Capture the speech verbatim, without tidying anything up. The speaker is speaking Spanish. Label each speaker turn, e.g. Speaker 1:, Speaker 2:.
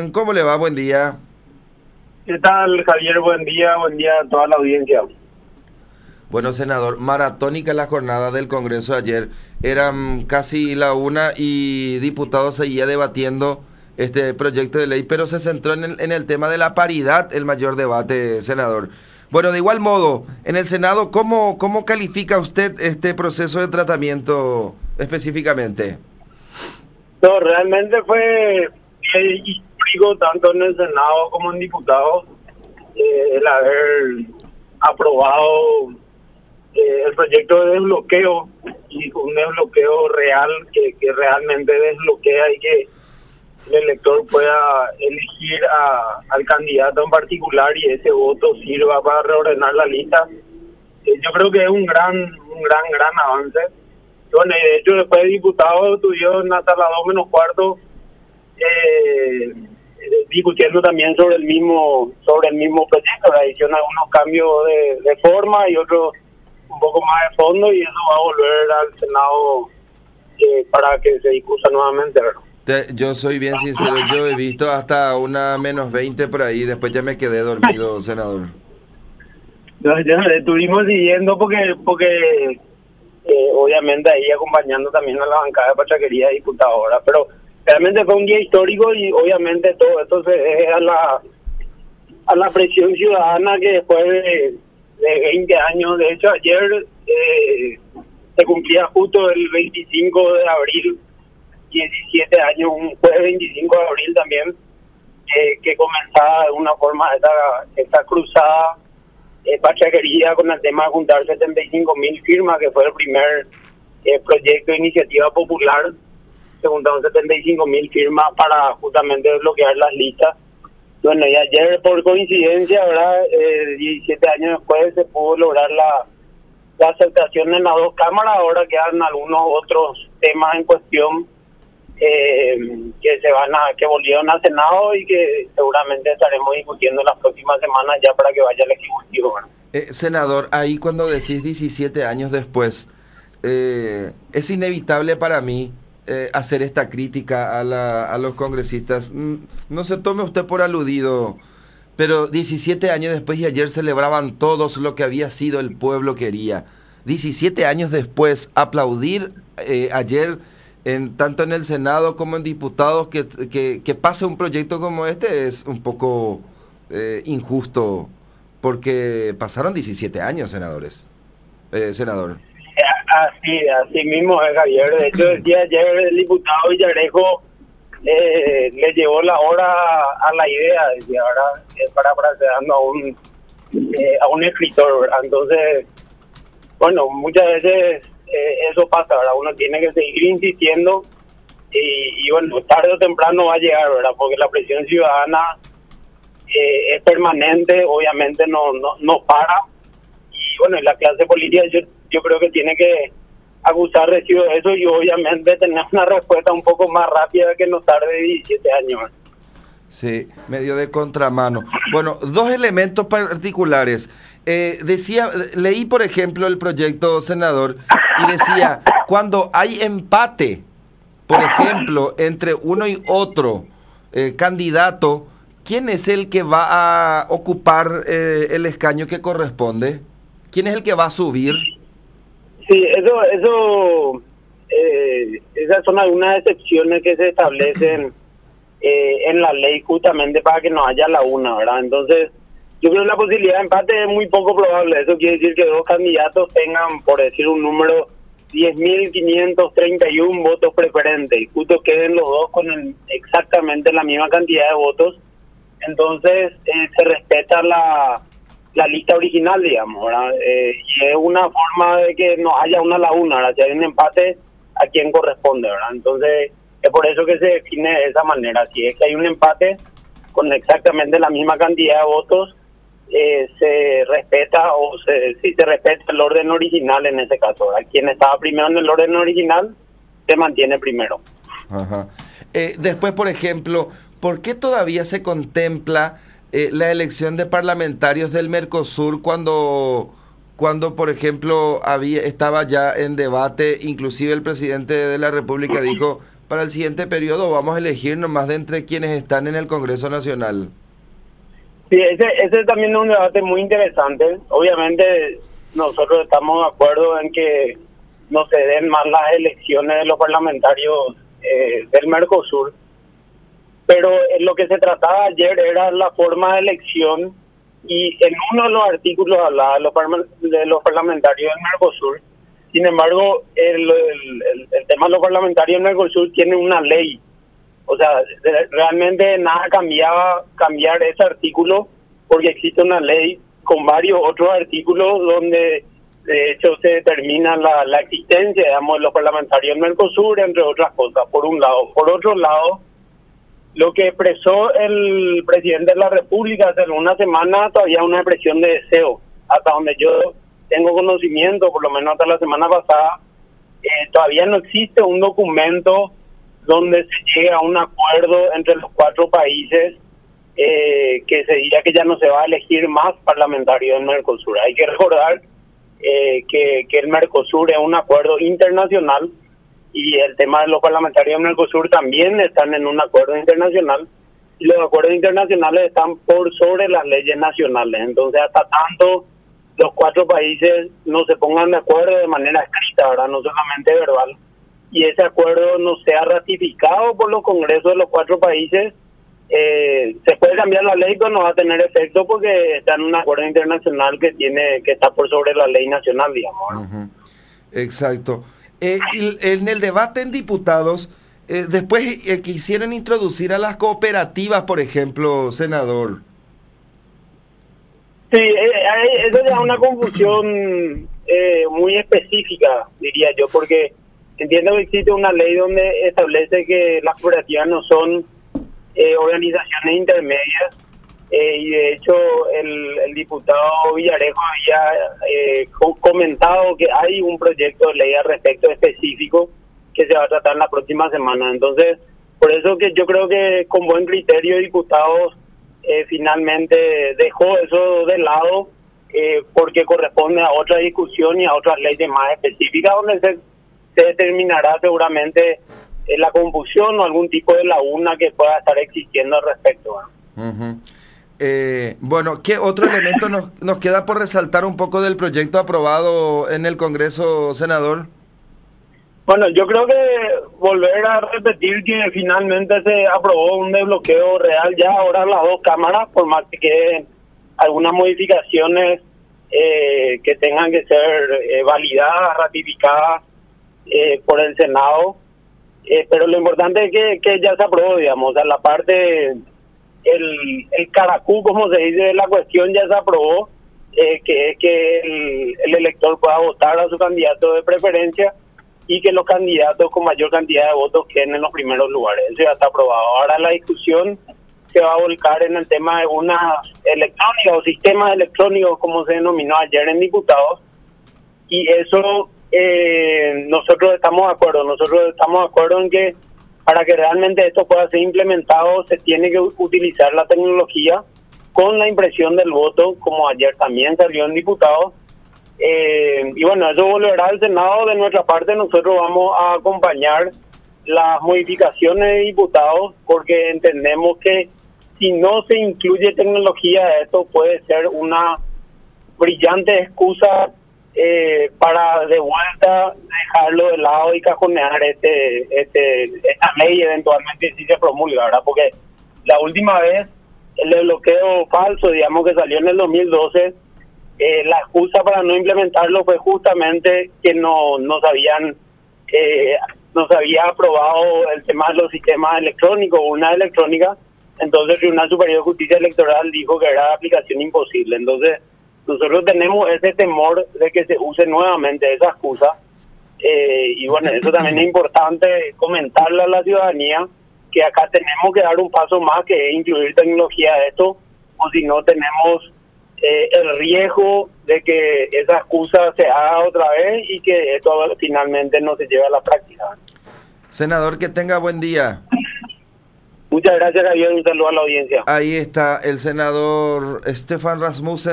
Speaker 1: Esteban, ¿cómo le va? Buen día.
Speaker 2: ¿Qué tal, Javier? Buen día, buen día a toda la audiencia.
Speaker 1: Bueno, senador, maratónica la jornada del Congreso de ayer. Eran casi la una y diputados seguía debatiendo este proyecto de ley, pero se centró en el, en el tema de la paridad, el mayor debate, senador. Bueno, de igual modo, en el Senado, ¿cómo, cómo califica usted este proceso de tratamiento específicamente?
Speaker 2: No, realmente fue histórico tanto en el Senado como en diputados eh, el haber aprobado eh, el proyecto de desbloqueo, y un desbloqueo real que, que realmente desbloquea y que el elector pueda elegir a, al candidato en particular y ese voto sirva para reordenar la lista. Eh, yo creo que es un gran, un gran, gran avance. Bueno, de hecho, después de diputados tuvieron hasta las dos menos cuarto eh, discutiendo también sobre el mismo sobre el mismo proyecto. La hicieron algunos cambios de, de forma y otros un poco más de fondo, y eso va a volver al Senado eh, para que se discuta nuevamente, ¿verdad?
Speaker 1: Te, yo soy bien sincero, yo he visto hasta una menos veinte por ahí, después ya me quedé dormido, senador.
Speaker 2: No, ya estuvimos siguiendo porque porque eh, obviamente ahí acompañando también a la bancada de Pachaquería diputadora, pero realmente fue un día histórico y obviamente todo esto se debe a la a la presión ciudadana que después de, de veinte años, de hecho ayer eh, se cumplía justo el veinticinco de abril, diecisiete años, un jueves veinticinco de abril también, eh, que comenzaba de una forma esta, esta cruzada eh, Pachaquería con el tema de juntar setenta y cinco mil firmas, que fue el primer eh, proyecto de iniciativa popular. Se juntaron setenta y cinco mil firmas para justamente desbloquear las listas. Bueno, y ayer por coincidencia, ¿verdad? Eh, diecisiete años después se pudo lograr la, la aceptación en las dos cámaras. Ahora quedan algunos otros temas en cuestión eh, que se van a que volvieron al Senado y que seguramente estaremos discutiendo en las próximas semanas ya para que vaya al Ejecutivo, ¿verdad?
Speaker 1: Eh, senador, ahí cuando decís diecisiete años después, eh, es inevitable para mí Eh, hacer esta crítica a, la, a los congresistas. No se tome usted por aludido, pero diecisiete años después y ayer celebraban todos lo que había sido el pueblo quería. diecisiete años después, aplaudir eh, ayer, en, tanto en el Senado como en diputados, que, que, que pase un proyecto como este es un poco eh, injusto, porque pasaron diecisiete años, senadores. Eh, senador.
Speaker 2: Así, así mismo es, Javier. De hecho, decía ayer el diputado Villarejo eh, le llevó la hora a la idea, decía, ahora es para parafraseando a un eh, a un escritor, ¿verdad? Entonces, bueno, muchas veces eh, eso pasa, ¿verdad? Uno tiene que seguir insistiendo y, y bueno, tarde o temprano va a llegar, ¿verdad? Porque la presión ciudadana eh, es permanente, obviamente no, no, no para. Y bueno, la clase política yo, yo creo que tiene que acusar recibo de eso y obviamente tener una respuesta un poco más rápida que no tarde diecisiete años.
Speaker 1: Sí, medio de contramano. Bueno, dos elementos particulares. Eh, decía, leí por ejemplo el proyecto, senador, y decía, cuando hay empate, por ejemplo, entre uno y otro eh, candidato, ¿quién es el que va a ocupar eh, el escaño que corresponde? ¿Quién es el que va a subir?
Speaker 2: Sí, eso, eso, eh, esas son algunas excepciones que se establecen eh, en la ley justamente para que no haya la una, ¿verdad? Entonces, yo creo que la posibilidad de empate es muy poco probable. Eso quiere decir que dos candidatos tengan, por decir un número, diez mil quinientos treinta y uno votos preferentes y justo queden los dos con el, exactamente la misma cantidad de votos. Entonces, eh, se respeta la... la lista original, digamos, ¿verdad? Eh, y es una forma de que no haya una laguna, ¿verdad? Si hay un empate, a quién corresponde, ¿verdad? Entonces, es por eso que se define de esa manera. Si es que hay un empate con exactamente la misma cantidad de votos, eh, se respeta, o se, sí, se respeta el orden original en ese caso, ¿verdad? Quien estaba primero en el orden original, se mantiene primero.
Speaker 1: Ajá. Eh, después, por ejemplo, ¿por qué todavía se contempla Eh, la elección de parlamentarios del Mercosur cuando, cuando por ejemplo, había estaba ya en debate? Inclusive el presidente de la República dijo, para el siguiente periodo, o vamos a elegir nomás de entre quienes están en el Congreso Nacional?
Speaker 2: Sí, ese, ese también es un debate muy interesante. Obviamente nosotros estamos de acuerdo en que no se den más las elecciones de los parlamentarios eh, del Mercosur, pero en lo que se trataba ayer era la forma de elección, y en uno de los artículos hablaba de los, de los parlamentarios del Mercosur. Sin embargo, el, el, el, el tema de los parlamentarios del Mercosur tiene una ley. O sea, realmente nada cambiaba cambiar ese artículo, porque existe una ley con varios otros artículos donde de hecho se determina la, la existencia, digamos, de los parlamentarios del Mercosur, entre otras cosas, por un lado. Por otro lado, lo que expresó el presidente de la República hace una semana todavía una expresión de deseo. Hasta donde yo tengo conocimiento, por lo menos hasta la semana pasada, eh, todavía no existe un documento donde se llegue a un acuerdo entre los cuatro países eh, que se diga que ya no se va a elegir más parlamentarios del Mercosur. Hay que recordar eh, que, que el Mercosur es un acuerdo internacional, y el tema de los parlamentarios del Mercosur también están en un acuerdo internacional, y los acuerdos internacionales están por sobre las leyes nacionales. Entonces, hasta tanto los cuatro países no se pongan de acuerdo de manera escrita, ¿verdad?, no solamente verbal, y ese acuerdo no sea ratificado por los congresos de los cuatro países, eh, se puede cambiar la ley, pero no va a tener efecto porque está en un acuerdo internacional que tiene que está por sobre la ley nacional, digamos.
Speaker 1: Uh-huh. Exacto. Eh, en el debate en diputados, eh, después eh, quisieron introducir a las cooperativas, por ejemplo, senador.
Speaker 2: Sí, eh, eso ya es una confusión eh, muy específica, diría yo, porque entiendo que existe una ley donde establece que las cooperativas no son eh, organizaciones intermedias, eh, y de hecho el, el diputado Villarejo había eh, comentado que hay un proyecto de ley al respecto específico que se va a tratar la próxima semana. Entonces, por eso que yo creo que con buen criterio diputados eh, finalmente dejó eso de lado, eh, porque corresponde a otra discusión y a otras leyes más específicas donde se, se determinará seguramente eh, la confusión o algún tipo de laguna que pueda estar existiendo al respecto, ¿no?
Speaker 1: Uh-huh. Eh, bueno, ¿qué otro elemento nos, nos queda por resaltar un poco del proyecto aprobado en el Congreso, senador?
Speaker 2: Bueno, yo creo que volver a repetir que finalmente se aprobó un desbloqueo real ya ahora las dos cámaras, por más que queden algunas modificaciones eh, que tengan que ser eh, validadas, ratificadas eh, por el Senado, eh, pero lo importante es que, que ya se aprobó, digamos, o sea, la parte... El, el caracú, como se dice, la cuestión ya se aprobó, eh, que es que el, el elector pueda votar a su candidato de preferencia y que los candidatos con mayor cantidad de votos queden en los primeros lugares. Eso ya está aprobado. Ahora la discusión se va a volcar en el tema de unas electrónicas o sistemas electrónicos, como se denominó ayer en diputados, y eso eh, nosotros estamos de acuerdo. Nosotros estamos de acuerdo en que para que realmente esto pueda ser implementado, se tiene que utilizar la tecnología con la impresión del voto, como ayer también salió en diputados. Eh, y bueno, eso volverá al Senado. De nuestra parte, nosotros vamos a acompañar las modificaciones de diputados, porque entendemos que si no se incluye tecnología, esto puede ser una brillante excusa Eh, para de vuelta dejarlo de lado y cajonear este, este, esta ley eventualmente si se promulga, ¿verdad? Porque la última vez el desbloqueo falso, digamos, que salió en el dos mil doce, eh, la excusa para no implementarlo fue justamente que no, no se habían eh, no se había aprobado el tema de los sistemas electrónicos, una electrónica. Entonces el Tribunal Superior de Justicia Electoral dijo que era de aplicación imposible. Entonces nosotros tenemos ese temor de que se use nuevamente esa excusa, eh, y bueno, eso también es importante comentarle a la ciudadanía, que acá tenemos que dar un paso más, que es incluir tecnología a esto, o si no tenemos eh, el riesgo de que esa excusa se haga otra vez y que esto finalmente no se lleve a la práctica.
Speaker 1: Senador, que tenga buen día.
Speaker 2: Muchas gracias, Javier, un saludo a la audiencia.
Speaker 1: Ahí está el senador Stefan Rasmussen.